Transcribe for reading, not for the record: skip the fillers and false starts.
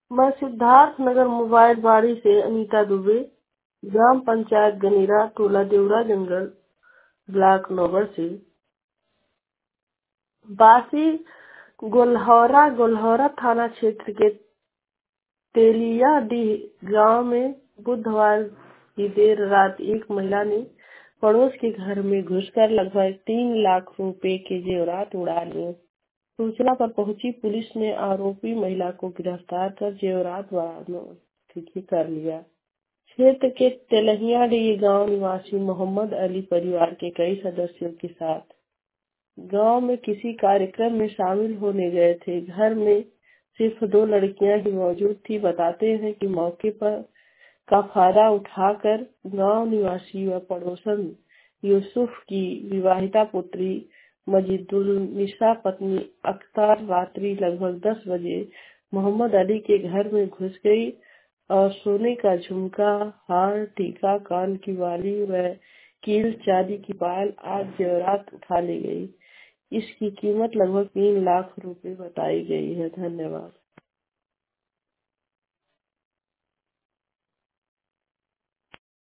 मैं सिद्धार्थ नगर मोबाइल बाड़ी से अनीता दुबे, ग्राम पंचायत गनीरा, टोला देवरा जंगल, ब्लॉक नौगढ़ से। बासी गोल्हौरा थाना क्षेत्र के तेलियाडीह गांव में बुधवार की देर रात एक महिला ने पड़ोस के घर में घुसकर लगभग 3 लाख रुपए के जेवरात उड़ा लिए। सूचना पर पहुंची पुलिस ने आरोपी महिला को गिरफ्तार कर जेवरात बरामद कर लिया। क्षेत्र के तेलियाडीह गांव निवासी मोहम्मद अली परिवार के कई सदस्यों के साथ गांव में किसी कार्यक्रम में शामिल होने गए थे। घर में सिर्फ 2 लड़कियां ही मौजूद थी। बताते हैं कि मौके पर का फायदा उठाकर गांव निवासी व पड़ोसन यूसुफ की विवाहिता पुत्री मजीदुन्निसा पत्नी अख्तर रात्रि लगभग 10 बजे मोहम्मद अली के घर में घुस गई और सोने का झुमका, हार, टीका, कान की बाली व कील, चांदी की पायल आदि जेवरात उठा ले गई। इसकी कीमत लगभग 3 लाख रुपए बताई गई है। धन्यवाद।